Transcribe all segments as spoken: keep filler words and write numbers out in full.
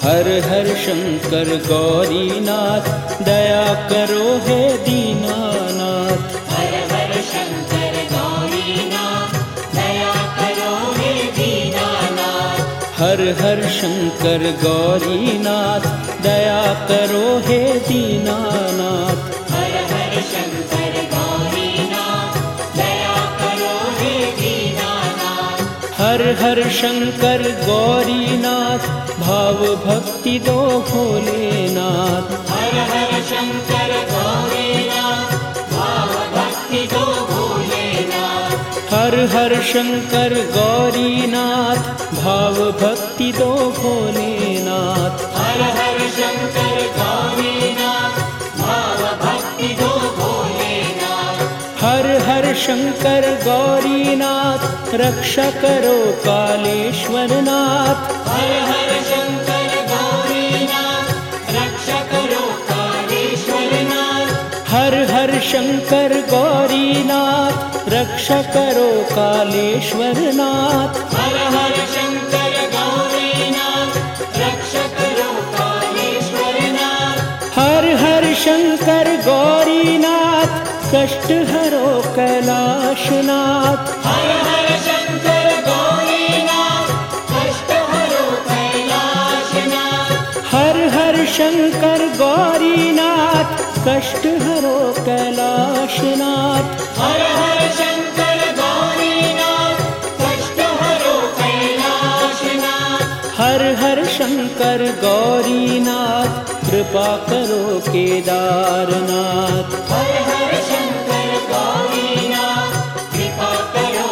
हर हर शंकर गौरीनाथ, दया करो हे दीनानाथ। हर हर शंकर गौरीनाथ, दया करो हे दीनानाथ। हर हर शंकर गौरीनाथ, दया करो हे दीनानाथ। हर हर शंकर गौरीनाथ, दया करो हे दीनानाथ। हर हर शंकर गौरीनाथ, भाव भक्ति दो भोलेनाथ। हर हर शंकर गौरीनाथ, भाव भक्ति दो भोलेनाथ। हर हर शंकर गौरीनाथ, भाव भक्ति दो भोलेनाथ। हर हर शंकर गौरीनाथ, भाव भक्ति दो भोलेनाथ। हर हर शंकर गौरीनाथ, रक्षा करो कालेश्वरनाथ। हर हर शंकर गौरीनाथ, रक्षा करो कालेश्वरनाथ। हर हर शंकर गौरीनाथ, रक्षा करो कालेश्वरनाथ। हर हर शंकर गौरीनाथ, रक्षा करो कालेश्वरनाथ। हर हर शंकर गौरीनाथ, कष्ट हरो कैलाशनाथ। हर हर शंकर गौरीनाथ, कष्ट हरो कैलाशनाथ। हर हर शंकर गौरीनाथ, कष्ट हरो कैलाशनाथ। हर हर शंकर गौरीनाथ, कष्ट हरो कैलाशनाथ। हर हर शंकर गौरीनाथ, कृपा करो केदारनाथ। हर हर शंकर गौरीनाथ, कृपा करो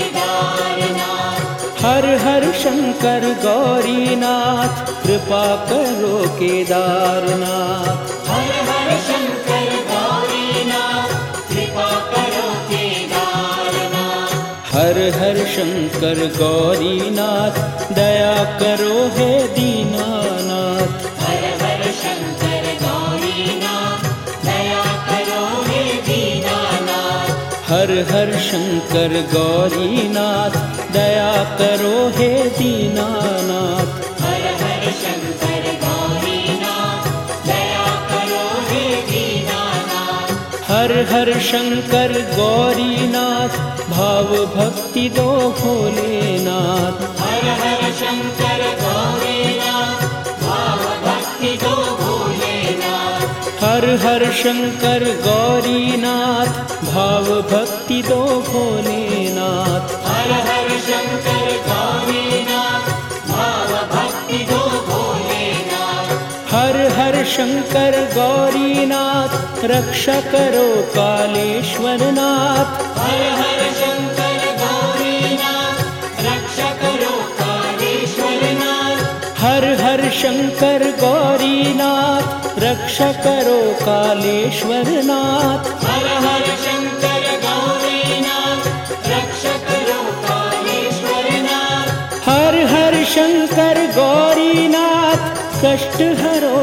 केदारनाथ। हर हर शंकर गौरीनाथ, कृपा करो केदारनाथ। हर हर शंकर गौरीनाथ, कृपा करो केदारनाथ। हर हर शंकर गौरीनाथ, दया करो हे दीनानाथ। हर हर शंकर गौरीनाथ, दया करो हे दीनानाथ। हर हर शंकर गौरीनाथ, दया करो हे दीनानाथ। हर हर शंकर गौरीनाथ, दया करो हे दीनानाथ। हर हर शंकर गौरीनाथ, भाव भक्ति दो भोलेनाथ। हर हर शंकर गौरीनाथ, भाव भक्ति दो भोलेनाथ। हर हर शंकर गौरीनाथ, भाव भक्ति दो भोलेनाथ। हर हर शंकर गौरीनाथ, भाव भक्ति दो भोलेनाथ। हर हर शंकर गौरीनाथ, रक्षा करो कालेश्वरनाथ। हर हर शंकर गौरीनाथ, रक्षा करो कालेश्वरनाथ। हर हर शंकर गौरीनाथ, रक्षा करो कालेश्वरनाथ। हर हर शंकर गौरीनाथ, रक्षा करो कालेश्वरनाथ। हर हर शंकर गौरीनाथ, कष्ट हरो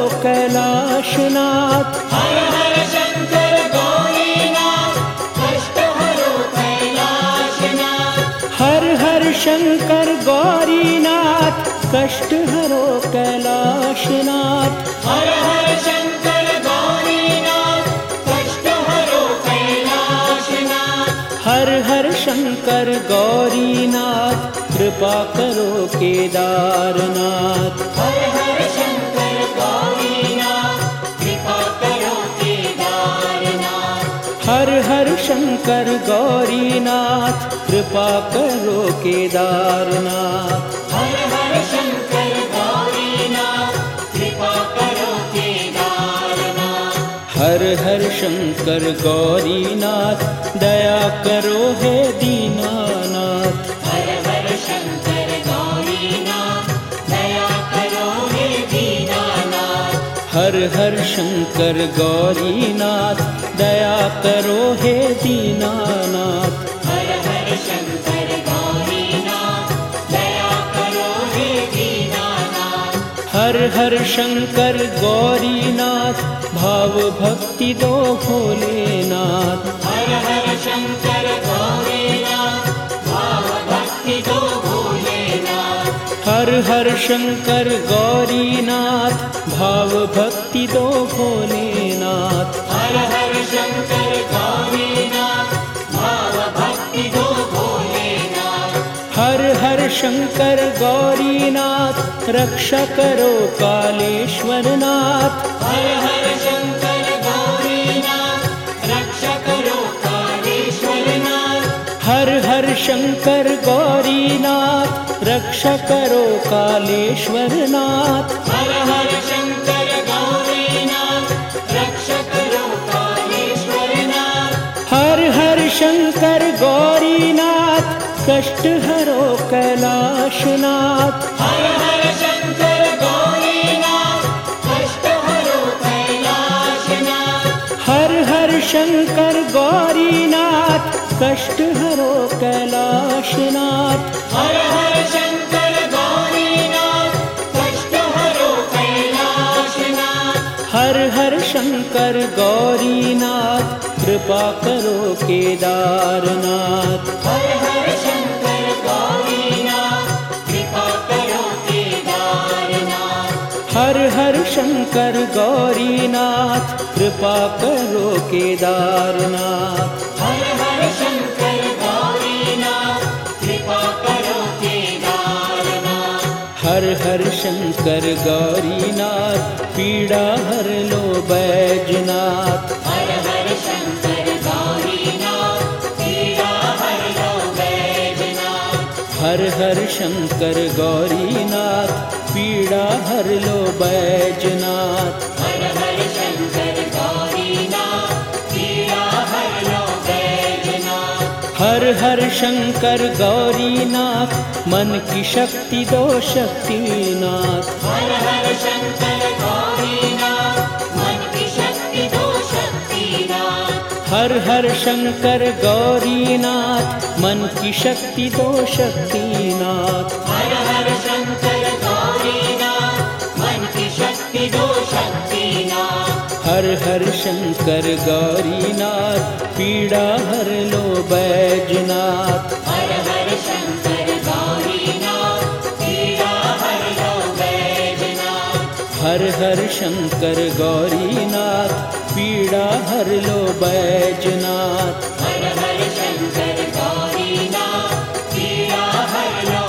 कैलाशनाथ। हर हर शंकर गौरीनाथ, कष्ट हरो कैलाशनाथ। हर हर शंकर गौरीनाथ, कष्ट हरो कैलाशनाथ। हर हर शंकर गौरीनाथ, कष्ट हरो कैलाशनाथ। हर हर शंकर गौरीनाथ, कृपा करो केदारनाथ। हर हर शंकर गौरीनाथ, कृपा करो केदारनाथ। हर हर शंकर गौरीनाथ, कृपा करो केदारनाथ। हर हर शंकर गौरीनाथ, कृपा करो केदारनाथ। हर हर शंकर गौरीनाथ, दया करो हे दीनानाथ। हर हर शंकर गौरीनाथ, दया करो हे दीनानाथ। हर हर शंकर गौरीनाथ, दया करो हे दीनानाथ। हर हर शंकर गौरीनाथ, दया करो हे दीनानाथ। हर हर शंकर गौरीनाथ, भाव भक्ति दो भोलेनाथ। हर हर शंकर गौरीनाथ, भाव भक्ति दो भोलेनाथ। हर हर शंकर गौरीनाथ, भाव भक्ति दो भोलेनाथ। हर हर शंकर गौरीनाथ, भाव भक्ति दो भोलेनाथ। हर हर शंकर गौरीनाथ, रक्षा करो कालेश्वरनाथ। हर हर शंकर गौरीनाथ, रक्षा करो कालेश्वरनाथ। हर हर शंकर गौरीनाथ, रक्षा करो कालेश्वरनाथ। हर हर शंकर गौरीनाथ, रक्षा करो कालेश्वरनाथ। हर हर शंकर गौरीनाथ, कष्ट हरो कैलाशनाथ। हर हर शंकर गौरीनाथ, कष्ट हरो कैलाशनाथ। हर हर शंकर गौरीनाथ, कष्ट हरो कैलाशनाथ। हर हर शंकर गौरीनाथ, कष्ट हरो कैलाशनाथ। हर हर शंकर गौरीनाथ, कृपा करो केदारनाथ। हर हर शंकर गौरीनाथ, कृपा करो केदारनाथ। हर हर शंकर गौरीनाथ, कृपा करो केदारनाथ। हर हर शंकर गौरीनाथ, कृपा करो केदारनाथ। हर हर शंकर गौरीनाथ, पीड़ा हर लो बैजनाथ। हर हर शंकर गौरीनाथ, पीड़ा हर लो बैजनाथ। हर हर शंकर गौरीनाथ, पीड़ा हर लो बैजनाथ। हर हर शंकर गौरीनाथ, पीड़ा हर लो बैजनाथ। हर हर शंकर गौरीनाथ, मन की शक्ति दो शक्तिनाथ। हर हर शंकर गौरीनाथ, मन की शक्ति दो शक्तिनाथ। हर हर शंकर गौरीनाथ, मन की शक्ति दो शक्तिनाथ। हर हर शंकर गौरीनाथ, मन की शक्ति दो शक्तिनाथ। हर हर शंकर गौरीनाथ, पीड़ा हर लो बैजनाथ। हर हर शंकर गौरीनाथ, पीड़ा हर लो बैजनाथ। हर हर शंकर गौरीनाथ, पीड़ा हर लो बैजनाथ। हर हर शंकर गौरीनाथ, पीड़ा हर लो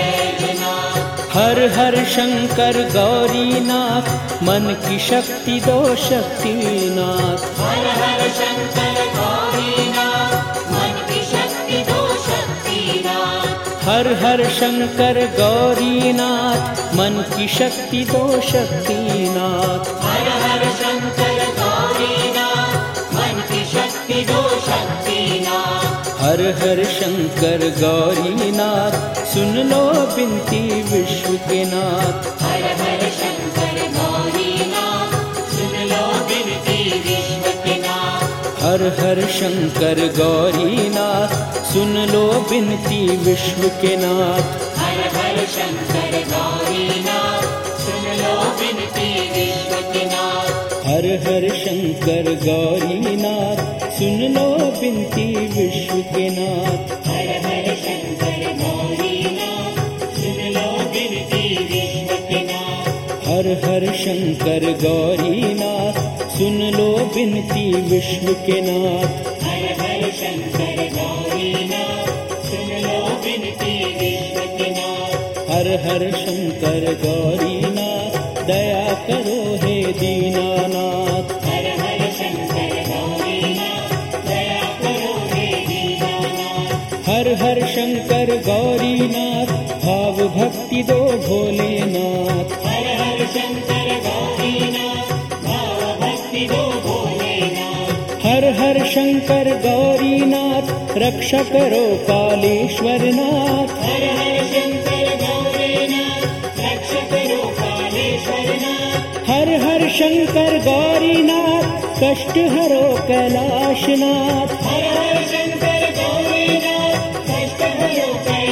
बैजनाथ। हर हर शंकर गौरीनाथ, मन की शक्ति दो शक्तिनाथ। हर हर शंकर गौरीनाथ, मन की शक्ति दो शक्तिनाथ। हर हर शंकर गौरीनाथ, मन की शक्ति दो शक्तिनाथ। हर हर शंकर गौरीनाथ, मन की शक्ति दो शक्तिनाथ। हर हर शंकर गौरीनाथ, सुन लो बिनती विश्व के नाथ। हर हर शंकर गौरीनाथ, सुन लो बिनती विश्व के नाथ। हर हर शंकर गौरीनाथ, सुन लो बिनती विश्व के नाथ। हर हर शंकर गौरीनाथ, सुन लो बिनती विश्व के नाथ। हर हर शंकर गौरीनाथ, सुन लो बिनती विश्व के नाथ। हर हर शंकर गौरीनाथ, सुन लो बिनती विश्व के नाथ। हर हर शंकर गौरीनाथ, सुन लो बिनती विश्व के नाथ। हर हर शंकर गौरीनाथ, सुन लो बिनती विश्व के नाथ। हर हर शंकर गौरीनाथ, दया करो हे दीनानाथ। हर हर शंकर गौरीनाथ, दया करो हे दीनानाथ। हर हर शंकर गौरीनाथ, भाव भक्ति दो भोलेनाथ। हर हर शंकर गौरीनाथ, भाव भक्ति दो भोलेनाथ। हर हर शंकर गौरीनाथ, रक्षा करो कालेश्वरनाथ। हर हर शंकर गौरीनाथ, रक्षा करो कालेश्वरनाथ। हर हर शंकर गौरीनाथ, कष्ट हरो कैलाशनाथ। हर हर शंकर गौरीनाथ, कष्ट हरो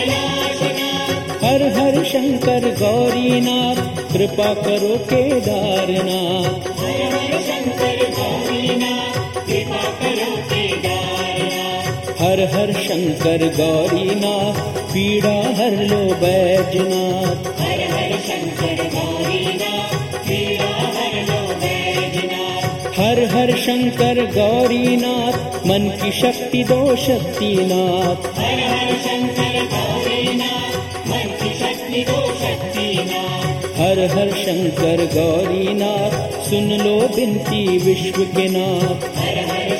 कैलाशनाथ। हर हर शंकर गौरीनाथ, कृपा करो केदारनाथ। हर हर शंकर गौरीनाथ, कृपा करो केदारनाथ। हर हर शंकर गौरीनाथ, पीड़ा हर लो बैजनाथ। हर हर शंकर गौरीनाथ, पीड़ा हर लो बैजनाथ। हर हर शंकर गौरीनाथ, मन की शक्ति दो शक्तिनाथ। हर हर शंकर गौरीनाथ, मन की शक्ति दो शक्तिनाथ। हर हर शंकर गौरीनाथ, सुन लो बिनती विश्व के नाथ। हर हर